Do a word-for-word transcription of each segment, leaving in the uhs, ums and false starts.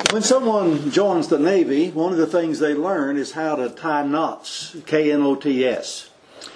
When someone joins the Navy, one of the things they learn is how to tie knots, K N O T S.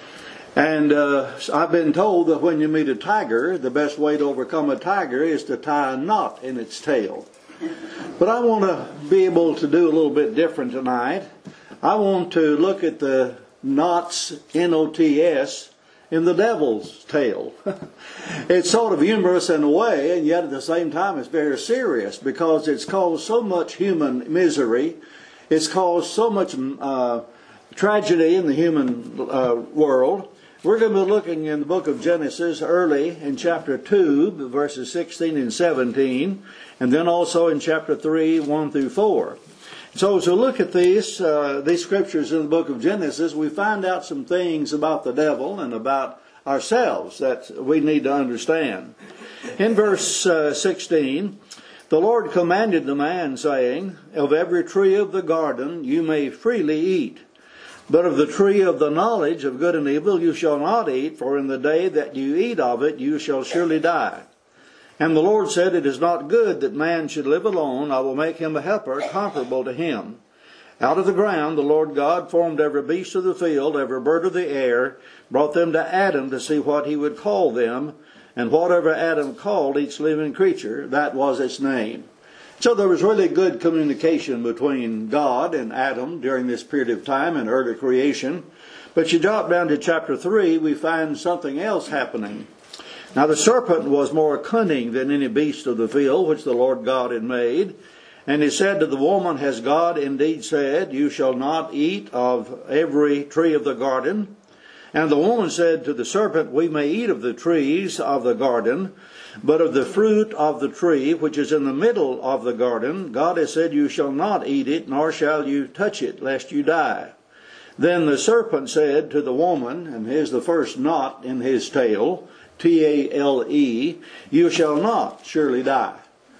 And uh, I've been told that when you meet a tiger, the best way to overcome a tiger is to tie a knot in its tail. But I want to be able to do a little bit different tonight. I want to look at the knots, N O T S, in the devil's tail. It's sort of humorous in a way, and yet at the same time it's very serious, because it's caused so much human misery. It's caused so much uh, tragedy in the human uh, world. We're going to be looking in the book of Genesis early in chapter two, verses sixteen and seventeen, and then also in chapter three, one through four. So as we look at these, uh, these scriptures in the book of Genesis, we find out some things about the devil and about ourselves that we need to understand. In verse uh, sixteen, the Lord commanded the man, saying, "Of every tree of the garden you may freely eat, but of the tree of the knowledge of good and evil you shall not eat, for in the day that you eat of it you shall surely die. And the Lord said, It is not good that man should live alone. I will make him a helper comparable to him. Out of the ground the Lord God formed every beast of the field, every bird of the air, brought them to Adam to see what he would call them. And whatever Adam called each living creature, that was its name." So there was really good communication between God and Adam during this period of time in early creation. But you drop down to chapter three, we find something else happening. Now the serpent was more cunning than any beast of the field which the Lord God had made. And he said to the woman, "Has God indeed said, You shall not eat of every tree of the garden?" And the woman said to the serpent, "We may eat of the trees of the garden, but of the fruit of the tree which is in the middle of the garden, God has said, You shall not eat it, nor shall you touch it, lest you die." Then the serpent said to the woman, and here's the first knot in his tail, T A L E, "You shall not surely die."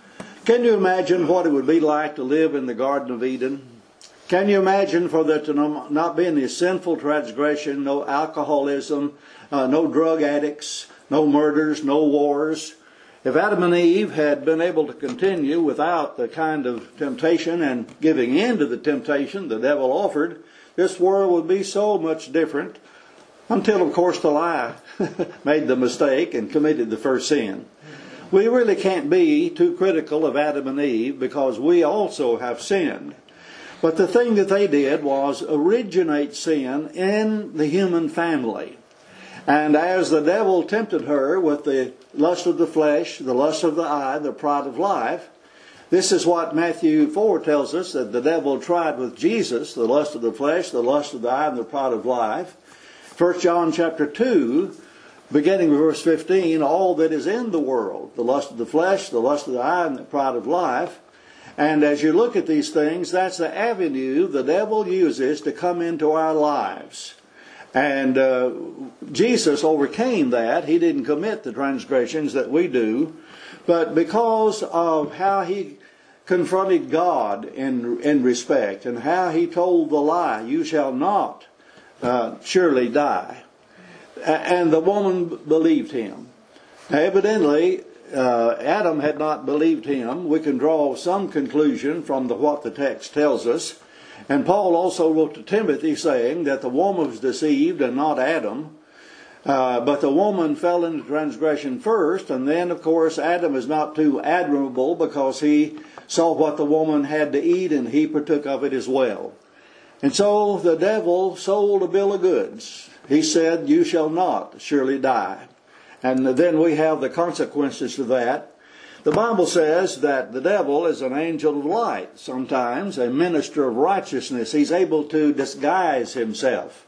Can you imagine what it would be like to live in the Garden of Eden? Can you imagine for there to not be any sinful transgression, no alcoholism, uh, no drug addicts, no murders, no wars? If Adam and Eve had been able to continue without the kind of temptation and giving in to the temptation the devil offered, this world would be so much different. Until, of course, the lie made the mistake and committed the first sin. We really can't be too critical of Adam and Eve, because we also have sinned. But the thing that they did was originate sin in the human family. And as the devil tempted her with the lust of the flesh, the lust of the eye, the pride of life, this is what Matthew four tells us, that the devil tried with Jesus, the lust of the flesh, the lust of the eye, and the pride of life. First John chapter two, beginning with verse fifteen, all that is in the world, the lust of the flesh, the lust of the eye, and the pride of life. And as you look at these things, that's the avenue the devil uses to come into our lives. And uh, Jesus overcame that. He didn't commit the transgressions that we do. But because of how he confronted God in, in respect, and how he told the lie, "You shall not uh, surely die." And the woman believed him. Now, evidently, uh, Adam had not believed him. We can draw some conclusion from the, what the text tells us. And Paul also wrote to Timothy saying that the woman was deceived and not Adam. Uh, but the woman fell into transgression first. And then, of course, Adam is not too admirable, because he saw what the woman had to eat and he partook of it as well. And so the devil sold a bill of goods. He said, "You shall not surely die." And then we have the consequences to that. The Bible says that the devil is an angel of light, sometimes a minister of righteousness. He's able to disguise himself.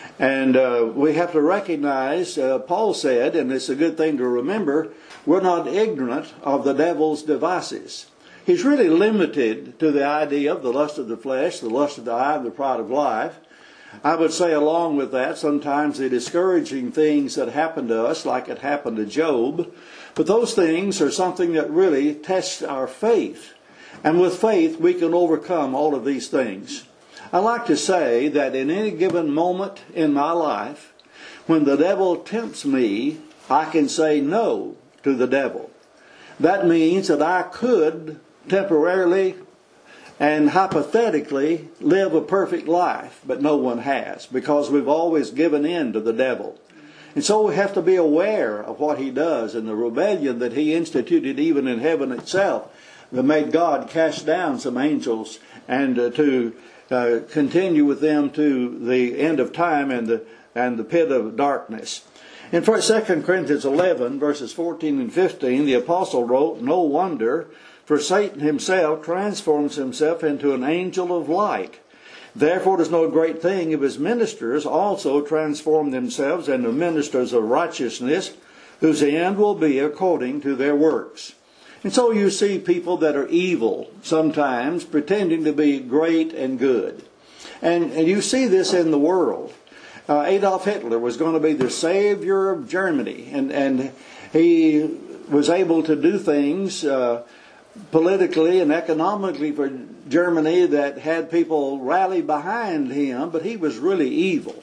And uh, we have to recognize, uh, Paul said, and it's a good thing to remember, we're not ignorant of the devil's devices. He's really limited to the idea of the lust of the flesh, the lust of the eye, and the pride of life. I would say along with that, sometimes the discouraging things that happen to us, like it happened to Job. But those things are something that really tests our faith. And with faith, we can overcome all of these things. I like to say that in any given moment in my life, when the devil tempts me, I can say no to the devil. That means that I could temporarily and hypothetically live a perfect life, but no one has, because we've always given in to the devil. And so we have to be aware of what he does, and the rebellion that he instituted even in heaven itself that made God cast down some angels and uh, to uh, continue with them to the end of time and the and the pit of darkness. In Second Corinthians eleven, verses fourteen and fifteen, the apostle wrote, "No wonder, for Satan himself transforms himself into an angel of light. Therefore it is no great thing if his ministers also transform themselves into ministers of righteousness, whose end will be according to their works." And so you see people that are evil sometimes pretending to be great and good. And, and you see this in the world. Uh, Adolf Hitler was going to be the savior of Germany. And, and he was able to do things uh, politically and economically for Germany that had people rally behind him. But he was really evil.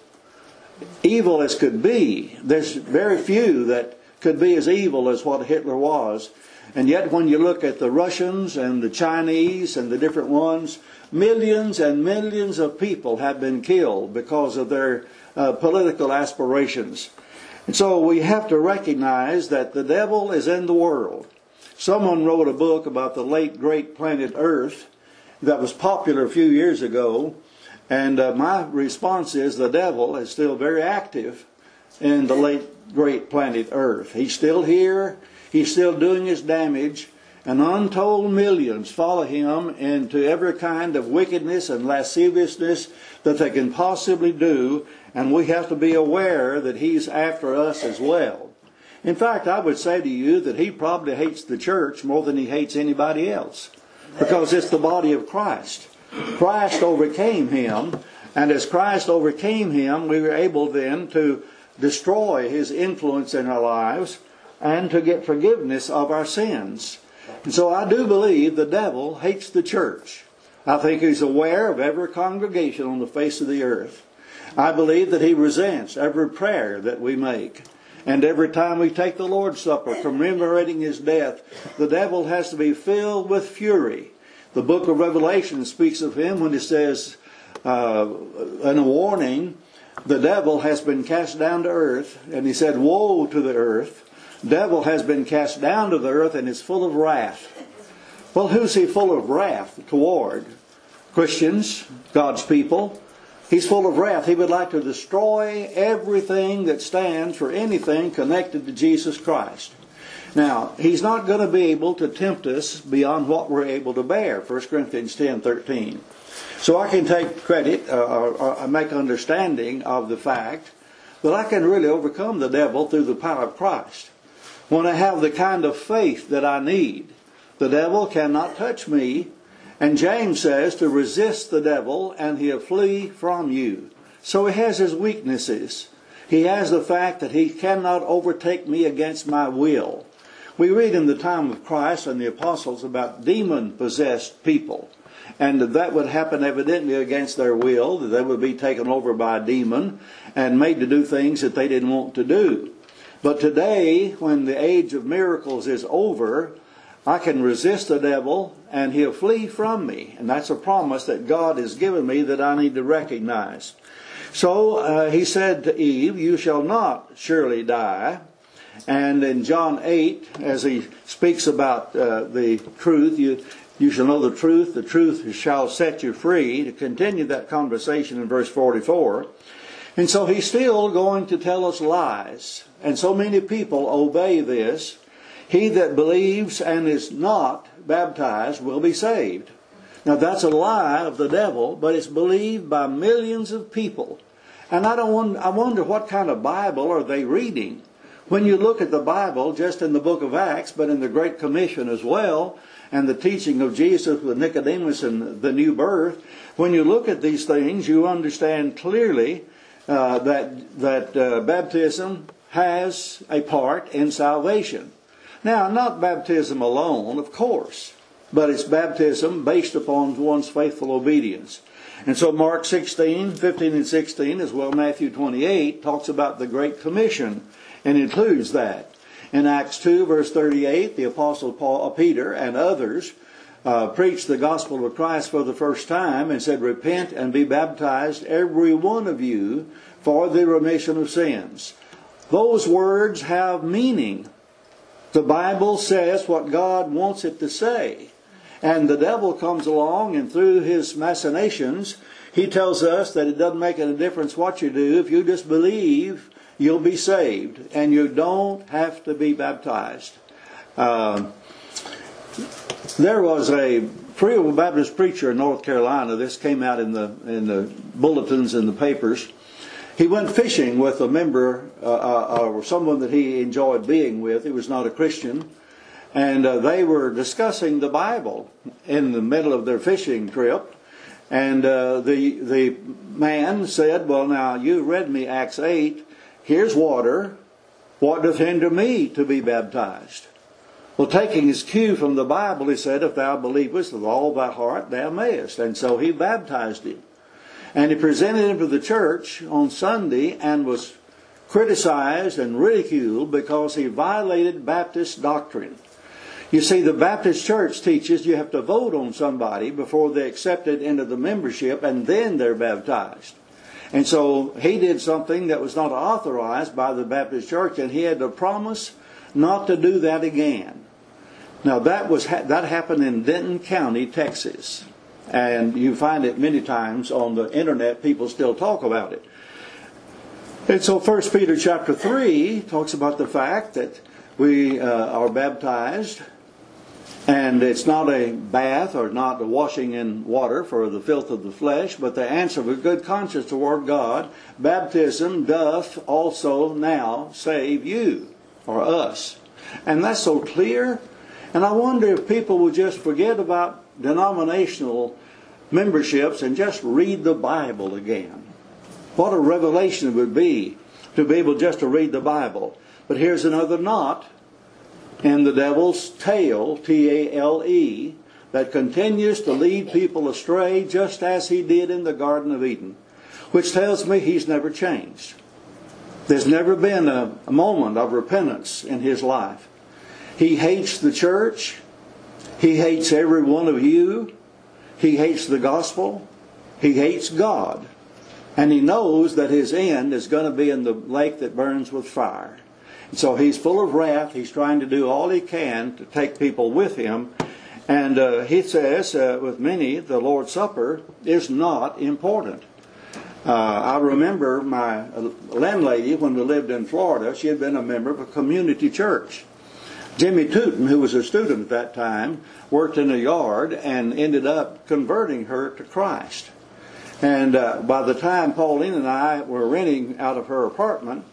Evil as could be. There's very few that could be as evil as what Hitler was. And yet when you look at the Russians and the Chinese and the different ones, millions and millions of people have been killed because of their uh, political aspirations. And so we have to recognize that the devil is in the world. Someone wrote a book about the late great planet Earth that was popular a few years ago. And uh, my response is the devil is still very active in the late great planet Earth. He's still here. He's still doing his damage, and untold millions follow him into every kind of wickedness and lasciviousness that they can possibly do, and we have to be aware that he's after us as well. In fact, I would say to you that he probably hates the church more than he hates anybody else, because it's the body of Christ. Christ overcame him, and as Christ overcame him, we were able then to destroy his influence in our lives and to get forgiveness of our sins. And so I do believe the devil hates the church. I think he's aware of every congregation on the face of the earth. I believe that he resents every prayer that we make. And every time we take the Lord's Supper, commemorating his death, the devil has to be filled with fury. The book of Revelation speaks of him when it says, uh, in a warning, the devil has been cast down to earth. And he said, "Woe to the earth. Devil has been cast down to the earth and is full of wrath." Well, who's he full of wrath toward? Christians, God's people. He's full of wrath. He would like to destroy everything that stands for anything connected to Jesus Christ. Now, he's not going to be able to tempt us beyond what we're able to bear. First Corinthians ten thirteen. So I can take credit uh, or, or make understanding of the fact that I can really overcome the devil through the power of Christ. When I have the kind of faith that I need, the devil cannot touch me. And James says to resist the devil and he'll flee from you. So he has his weaknesses. He has the fact that he cannot overtake me against my will. We read in the time of Christ and the apostles about demon-possessed people. And that would happen evidently against their will, that they would be taken over by a demon and made to do things that they didn't want to do. But today, when the age of miracles is over, I can resist the devil and he'll flee from me. And that's a promise that God has given me that I need to recognize. So uh, he said to Eve, "You shall not surely die." And in John eight, as he speaks about uh, the truth, you, you shall know the truth, the truth shall set you free, to continue that conversation in verse forty-four. And so he's still going to tell us lies. And so many people obey this. He that believes and is not baptized will be saved. Now that's a lie of the devil, but it's believed by millions of people. And I don't wonder, I wonder what kind of Bible are they reading? When you look at the Bible, just in the book of Acts, but in the Great Commission as well, and the teaching of Jesus with Nicodemus and the new birth, when you look at these things, you understand clearly uh, that, that uh, baptism has a part in salvation. Now, not baptism alone, of course, but it's baptism based upon one's faithful obedience. And so Mark sixteen, fifteen and sixteen, as well Matthew twenty-eight, talks about the Great Commission and includes that. In Acts two, verse thirty-eight, the Apostle Paul, Peter and others uh, preached the gospel of Christ for the first time and said, "Repent and be baptized, every one of you, for the remission of sins." Those words have meaning. The Bible says what God wants it to say. And the devil comes along, and through his machinations, he tells us that it doesn't make any difference what you do. If you just believe, you'll be saved. And you don't have to be baptized. Uh, there was a Free Will Baptist preacher in North Carolina. This came out in the in the bulletins in the papers. He went fishing with a member, uh, uh, or someone that he enjoyed being with. He was not a Christian. And uh, they were discussing the Bible in the middle of their fishing trip. And uh, the the man said, "Well, now, you read me Acts eight. Here's water. What doth hinder me to be baptized?" Well, taking his cue from the Bible, he said, "If thou believest with all thy heart, thou mayest." And so he baptized him. And he presented him to the church on Sunday and was criticized and ridiculed because he violated Baptist doctrine. You see, the Baptist church teaches you have to vote on somebody before they're accepted into the membership, and then they're baptized. And so he did something that was not authorized by the Baptist church, and he had to promise not to do that again. Now that was that happened in Denton County, Texas. And you find it many times on the internet. People still talk about it. And so First Peter chapter three talks about the fact that we uh, are baptized, and it's not a bath or not a washing in water for the filth of the flesh, but the answer of a good conscience toward God. Baptism doth also now save you, or us. And that's so clear. And I wonder if people would just forget about denominational memberships and just read the Bible again. What a revelation it would be to be able just to read the Bible. But here's another knot in the devil's tail, T A L E, that continues to lead people astray just as he did in the Garden of Eden, which tells me he's never changed. There's never been a, a moment of repentance in his life. He hates the church. He hates every one of you. He hates the gospel. He hates God. And he knows that his end is going to be in the lake that burns with fire. And so he's full of wrath. He's trying to do all he can to take people with him. And uh, he says, uh, with many, the Lord's Supper is not important. Uh, I remember my landlady, when we lived in Florida, she had been a member of a community church. Jimmy Tootin, who was a student at that time, worked in a yard and ended up converting her to Christ. And uh, by the time Pauline and I were renting out of her apartment,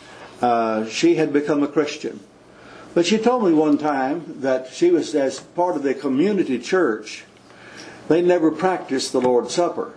uh, she had become a Christian. But she told me one time that she was, as part of the community church, they never practiced the Lord's Supper.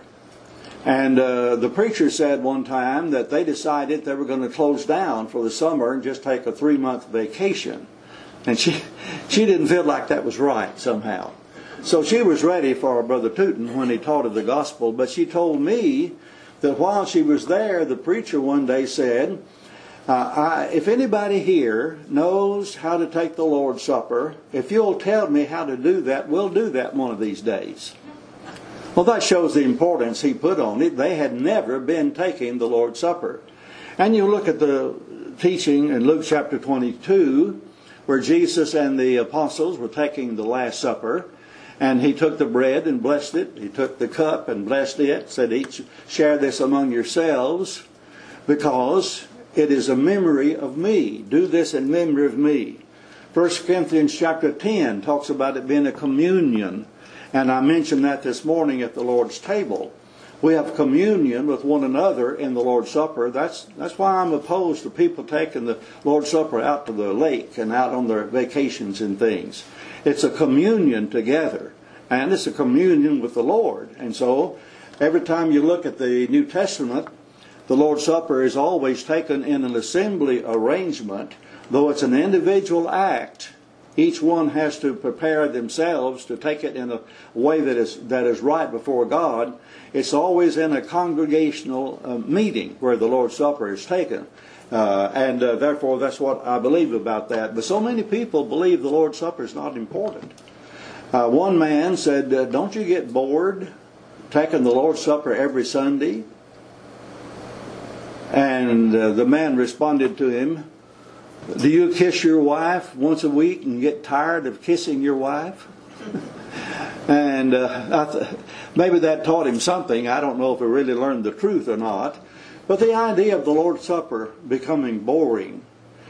And uh, the preacher said one time that they decided they were going to close down for the summer and just take a three-month vacation. And she she didn't feel like that was right somehow. So she was ready for Brother Tootin when he taught her the gospel. But she told me that while she was there, the preacher one day said, uh, I, if anybody here knows how to take the Lord's Supper, if you'll tell me how to do that, we'll do that one of these days. Well, that shows the importance he put on it. They had never been taking the Lord's Supper. And you look at the teaching in Luke chapter twenty-two, where Jesus and the apostles were taking the Last Supper, and he took the bread and blessed it. He took the cup and blessed it, said, "Each share this among yourselves, because it is a memory of me. Do this in memory of me." First Corinthians chapter ten talks about it being a communion. And I mentioned that this morning at the Lord's table. We have communion with one another in the Lord's Supper. That's that's why I'm opposed to people taking the Lord's Supper out to the lake and out on their vacations and things. It's a communion together. And it's a communion with the Lord. And so, every time you look at the New Testament, the Lord's Supper is always taken in an assembly arrangement. Though it's an individual act, each one has to prepare themselves to take it in a way that is that is right before God. It's always in a congregational uh, meeting where the Lord's Supper is taken. Uh, and uh, therefore, that's what I believe about that. But so many people believe the Lord's Supper is not important. Uh, one man said, uh, don't you get bored taking the Lord's Supper every Sunday? And uh, the man responded to him, do you kiss your wife once a week and get tired of kissing your wife? And uh, I th- maybe that taught him something. I don't know if he really learned the truth or not. But the idea of the Lord's Supper becoming boring.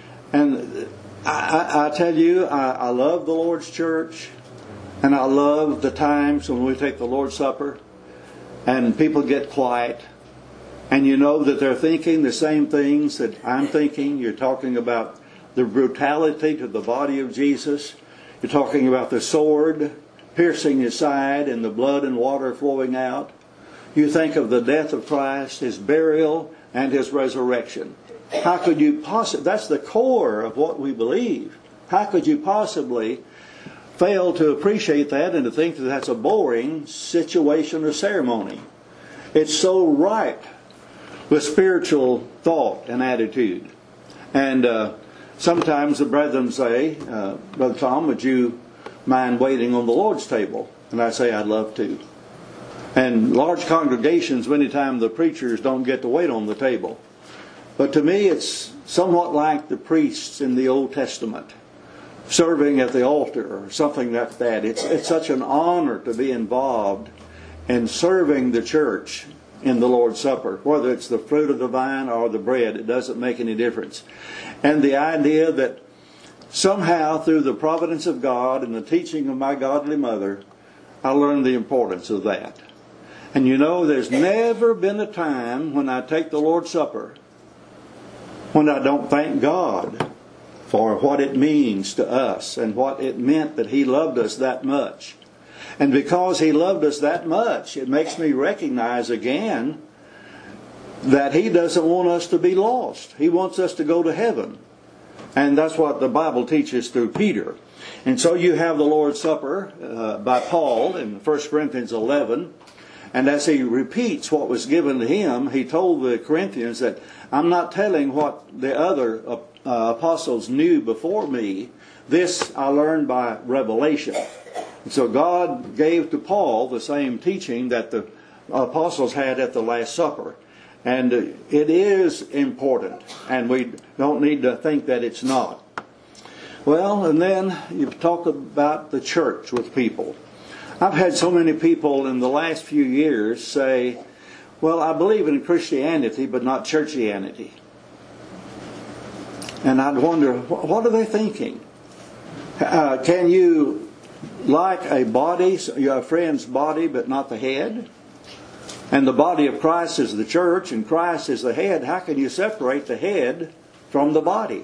And I, I tell you, I, I love the Lord's church. And I love the times when we take the Lord's Supper and people get quiet. And you know that they're thinking the same things that I'm thinking. You're talking about the brutality to the body of Jesus. You're talking about the sword piercing his side and the blood and water flowing out. You think of the death of Christ, his burial, and his resurrection. How could you possibly, that's the core of what we believe. How could you possibly fail to appreciate that and to think that that's a boring situation or ceremony? It's so ripe with spiritual thought and attitude. And uh, sometimes the brethren say, uh, Brother Tom, would you mind waiting on the Lord's table? And I say, I'd love to. And large congregations, many times the preachers don't get to wait on the table. But to me, it's somewhat like the priests in the Old Testament, serving at the altar or something like that. It's, it's such an honor to be involved in serving the church in the Lord's Supper. Whether it's the fruit of the vine or the bread, it doesn't make any difference. And the idea that somehow through the providence of God and the teaching of my godly mother, I learned the importance of that. And you know, there's never been a time when I take the Lord's Supper when I don't thank God for what it means to us and what it meant that He loved us that much. And because He loved us that much, it makes me recognize again that He doesn't want us to be lost. He wants us to go to heaven. And that's what the Bible teaches through Peter. And so you have the Lord's Supper uh, by Paul in First Corinthians eleven. And as he repeats what was given to him, he told the Corinthians that I'm not telling what the other uh, apostles knew before me. This I learned by revelation. And so God gave to Paul the same teaching that the apostles had at the Last Supper. And uh, it is important. And we don't need to think that it's not. Well, and then you talk about the church with people. I've had so many people in the last few years say, well, I believe in Christianity, but not churchianity. And I'd wonder, what are they thinking? Uh, can you like a body, your friend's body, but not the head? And the body of Christ is the church, and Christ is the head. How can you separate the head from the body?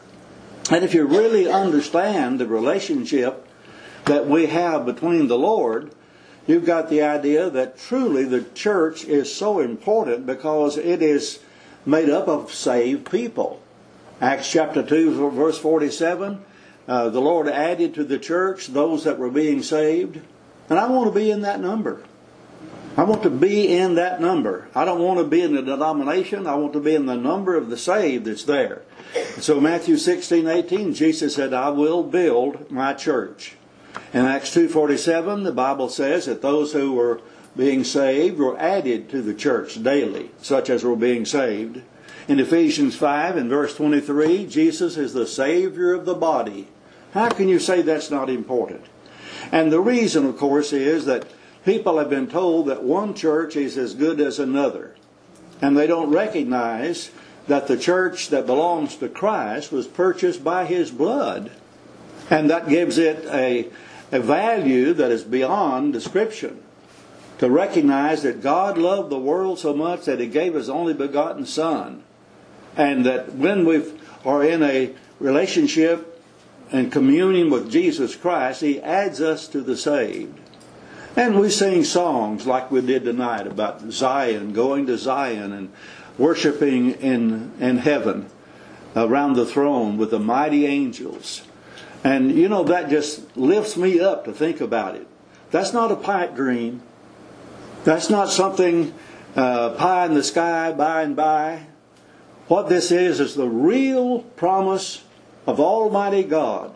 And if you really understand the relationship that we have between the Lord, you've got the idea that truly the church is so important because it is made up of saved people. Acts chapter two, verse forty-seven, uh, the Lord added to the church those that were being saved. And I want to be in that number. I want to be in that number. I don't want to be in the denomination. I want to be in the number of the saved that's there. So Matthew sixteen, eighteen, Jesus said, I will build my church. In Acts two forty-seven, the Bible says that those who were being saved were added to the church daily, such as were being saved. In Ephesians five and verse twenty-three, Jesus is the Savior of the body. How can you say that's not important? And the reason, of course, is that people have been told that one church is as good as another. And they don't recognize that the church that belongs to Christ was purchased by His blood. And that gives it a, a value that is beyond description. To recognize that God loved the world so much that He gave His only begotten Son. And that when we are in a relationship and communion with Jesus Christ, He adds us to the saved. And we sing songs like we did tonight about Zion, going to Zion and worshiping in, in heaven around the throne with the mighty angels. And you know, that just lifts me up to think about it. That's not a pipe dream. That's not something uh, pie in the sky, by and by. What this is is the real promise of Almighty God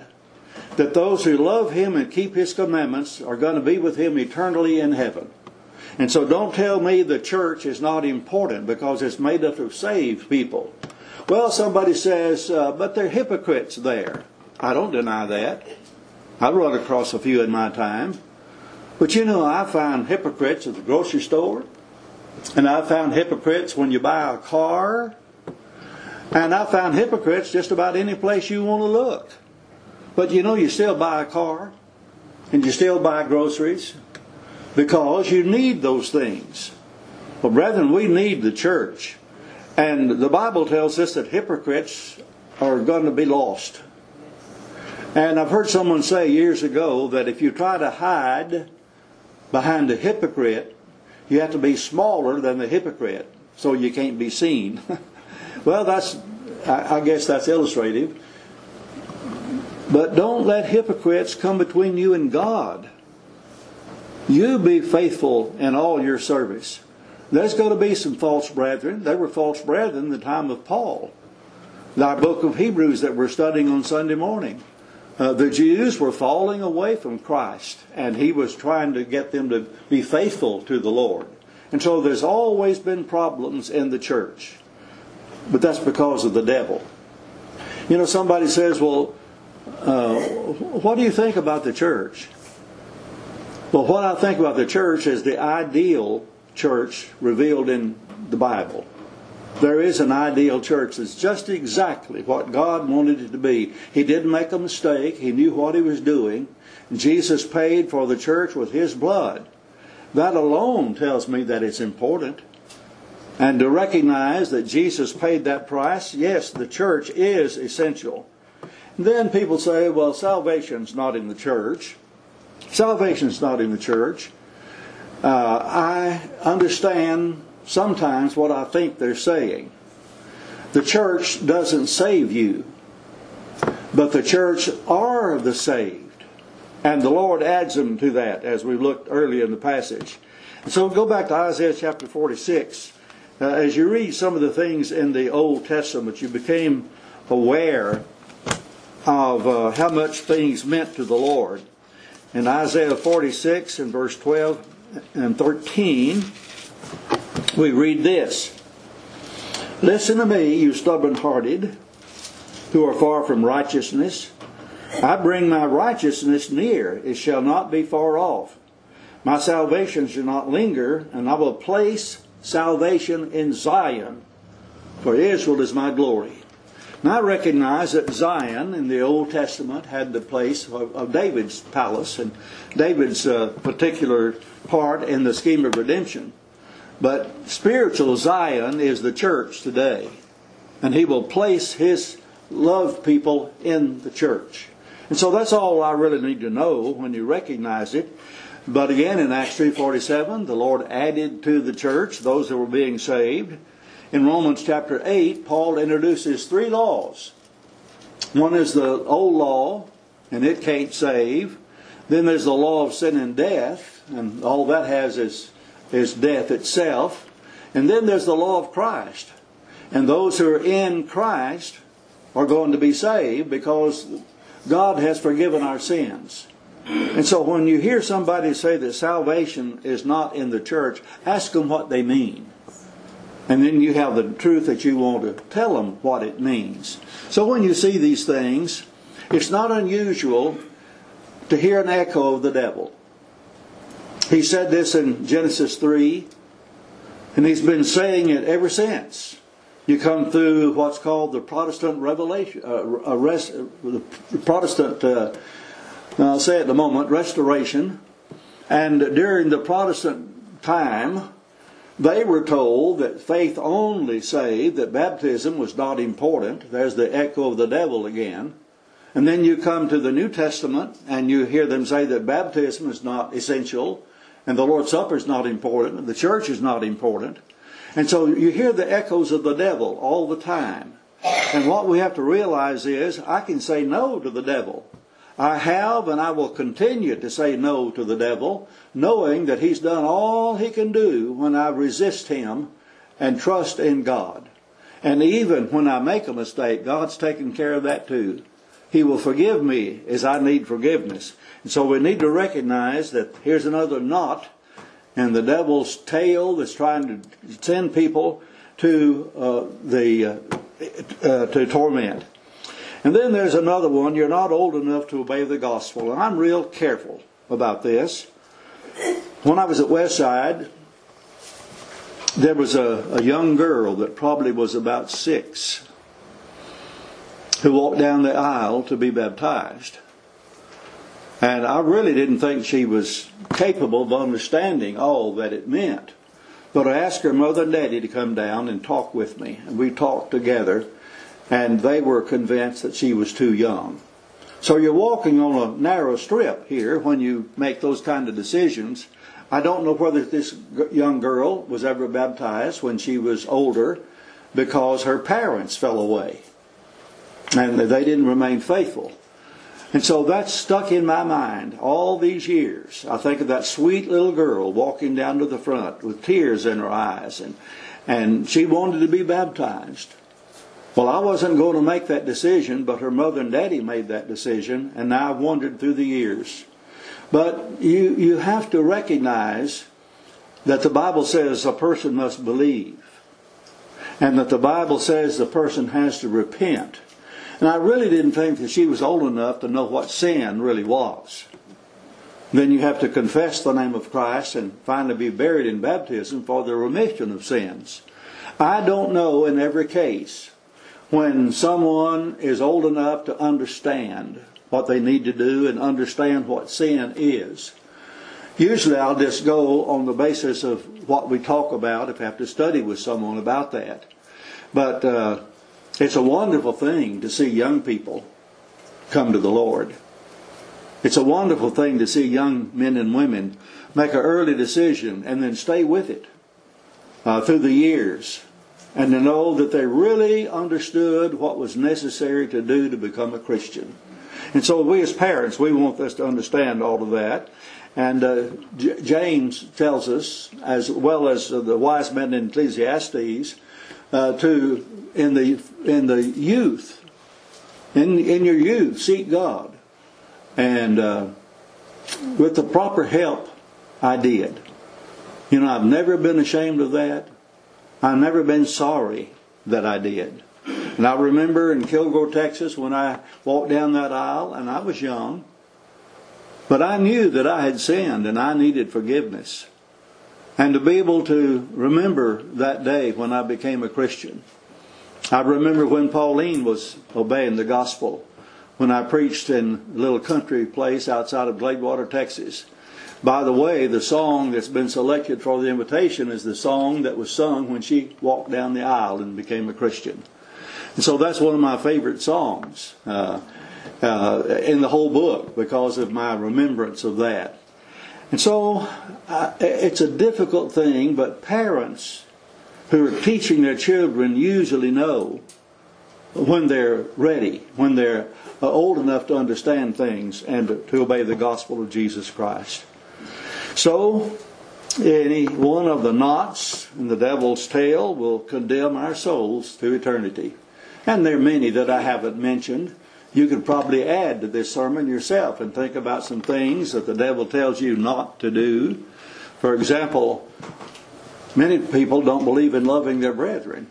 that those who love Him and keep His commandments are going to be with Him eternally in heaven. And so don't tell me the church is not important because it's made up of saved people. Well, somebody says, uh, but there are hypocrites there. I don't deny that. I've run across a few in my time. But you know, I found hypocrites at the grocery store. And I found hypocrites when you buy a car. And I found hypocrites just about any place you want to look. But you know, you still buy a car. And you still buy groceries. Because you need those things. Well, brethren, we need the church. And the Bible tells us that hypocrites are going to be lost. And I've heard someone say years ago that if you try to hide behind a hypocrite, you have to be smaller than the hypocrite so you can't be seen. Well, that's, I guess that's illustrative. But don't let hypocrites come between you and God. You be faithful in all your service. There's going to be some false brethren. There were false brethren in the time of Paul. Our book of Hebrews that we're studying on Sunday morning. Uh, the Jews were falling away from Christ, and He was trying to get them to be faithful to the Lord. And so there's always been problems in the church. But that's because of the devil. You know, somebody says, well, uh, what do you think about the church? Well, what I think about the church is the ideal church revealed in the Bible. There is an ideal church that's just exactly what God wanted it to be. He didn't make a mistake. He knew what He was doing. Jesus paid for the church with His blood. That alone tells me that it's important. And to recognize that Jesus paid that price, yes, the church is essential. And then people say, well, salvation's not in the church. Salvation's not in the church. Uh, I understand sometimes what I think they're saying. The church doesn't save you, but the church are the saved. And the Lord adds them to that, as we looked earlier in the passage. And so go back to Isaiah chapter forty-six. Uh, as you read some of the things in the Old Testament, you became aware of uh, how much things meant to the Lord. In Isaiah forty-six and verse twelve and thirteen, we read this. Listen to me, you stubborn-hearted, who are far from righteousness. I bring my righteousness near, it shall not be far off. My salvation shall not linger, and I will place salvation in Zion, for Israel is my glory. Now I recognize that Zion in the Old Testament had the place of, of David's palace and David's uh, particular part in the scheme of redemption. But spiritual Zion is the church today. And He will place His loved people in the church. And so that's all I really need to know when you recognize it. But again, in Acts three forty-seven, the Lord added to the church those that were being saved. In Romans chapter eight, Paul introduces three laws. One is the old law, and it can't save. Then there's the law of sin and death, and all that has is, is death itself. And then there's the law of Christ. And those who are in Christ are going to be saved because God has forgiven our sins. And so when you hear somebody say that salvation is not in the church, ask them what they mean. And then you have the truth that you want to tell them what it means. So when you see these things, it's not unusual to hear an echo of the devil. He said this in Genesis three, and he's been saying it ever since. You come through what's called the Protestant Revelation, uh, arrest, the Protestant, uh, I'll say it in a moment, Restoration. And during the Protestant time, they were told that faith only saved, that baptism was not important. There's the echo of the devil again. And then you come to the New Testament and you hear them say that baptism is not essential, and the Lord's Supper is not important, and the church is not important. And so you hear the echoes of the devil all the time. And what we have to realize is, I can say no to the devil. I have and I will continue to say no to the devil, knowing that he's done all he can do when I resist him and trust in God. And even when I make a mistake, God's taken care of that too. He will forgive me as I need forgiveness. And so we need to recognize that here's another knot in the devil's tail that's trying to send people to uh, the uh, uh, to torment. And then there's another one. You're not old enough to obey the gospel. And I'm real careful about this. When I was at Westside, there was a, a young girl that probably was about six who walked down the aisle to be baptized. And I really didn't think she was capable of understanding all that it meant. But I asked her mother and daddy to come down and talk with me. And we talked together. And they were convinced that she was too young. So you're walking on a narrow strip here when you make those kind of decisions. I don't know whether this young girl was ever baptized when she was older because her parents fell away. And they didn't remain faithful. And so that's stuck in my mind all these years. I think of that sweet little girl walking down to the front with tears in her eyes. And, and she wanted to be baptized. Well, I wasn't going to make that decision, but her mother and daddy made that decision, and now I've wandered through the years. But you, you have to recognize that the Bible says a person must believe, and that the Bible says the person has to repent. And I really didn't think that she was old enough to know what sin really was. Then you have to confess the name of Christ and finally be buried in baptism for the remission of sins. I don't know in every case when someone is old enough to understand what they need to do and understand what sin is. Usually I'll just go on the basis of what we talk about if I have to study with someone about that. But uh, it's a wonderful thing to see young people come to the Lord. It's a wonderful thing to see young men and women make an early decision and then stay with it uh, through the years. And to know that they really understood what was necessary to do to become a Christian. And so we as parents, we want us to understand all of that. And uh, J- James tells us, as well as uh, the wise men in Ecclesiastes, uh, to in the in the youth, in in your youth, seek God. And uh, with the proper help, I did. You know, I've never been ashamed of that. I've never been sorry that I did. And I remember in Kilgore, Texas, when I walked down that aisle, and I was young, but I knew that I had sinned and I needed forgiveness. And to be able to remember that day when I became a Christian. I remember when Pauline was obeying the gospel, when I preached in a little country place outside of Gladewater, Texas. By the way, the song that's been selected for the invitation is the song that was sung when she walked down the aisle and became a Christian. And so that's one of my favorite songs uh, uh, in the whole book because of my remembrance of that. And so uh, it's a difficult thing, but parents who are teaching their children usually know when they're ready, when they're old enough to understand things and to obey the gospel of Jesus Christ. So, any one of the knots in the devil's tail will condemn our souls to eternity. And there are many that I haven't mentioned. You could probably add to this sermon yourself and think about some things that the devil tells you not to do. For example, many people don't believe in loving their brethren.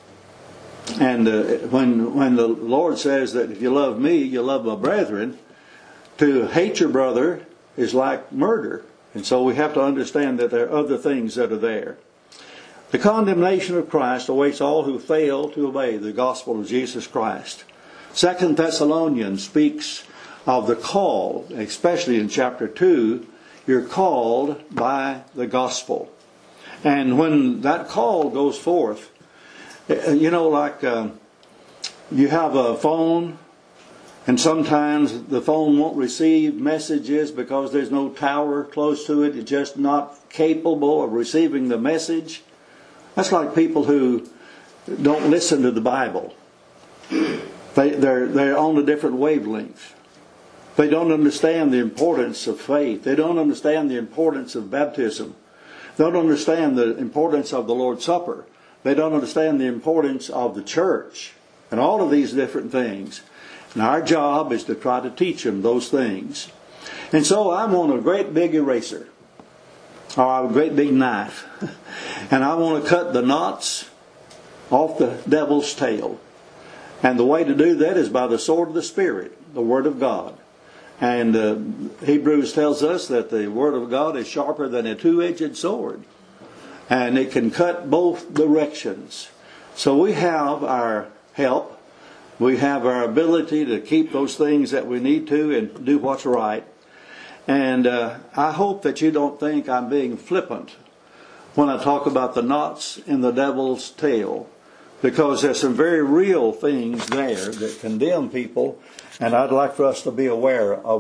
And uh, when when the Lord says that if you love me, you love my brethren, to hate your brother is like murder. And so we have to understand that there are other things that are there. The condemnation of Christ awaits all who fail to obey the gospel of Jesus Christ. Second Thessalonians speaks of the call, especially in chapter two, you're called by the gospel. And when that call goes forth, you know, like uh, you have a phone, and sometimes the phone won't receive messages because there's no tower close to it. It's just not capable of receiving the message. That's like people who don't listen to the Bible. They, they're, they're on a different wavelength. They don't understand the importance of faith. They don't understand the importance of baptism. They don't understand the importance of the Lord's Supper. They don't understand the importance of the church and all of these different things. And our job is to try to teach them those things. And so I want a great big eraser, or a great big knife, and I want to cut the knots off the devil's tail. And the way to do that is by the sword of the Spirit, the Word of God. And uh, Hebrews tells us that the Word of God is sharper than a two-edged sword. And it can cut both directions. So we have our help. We have our ability to keep those things that we need to and do what's right. And uh, I hope that you don't think I'm being flippant when I talk about the knots in the devil's tail. Because there's some very real things there that condemn people. And I'd like for us to be aware of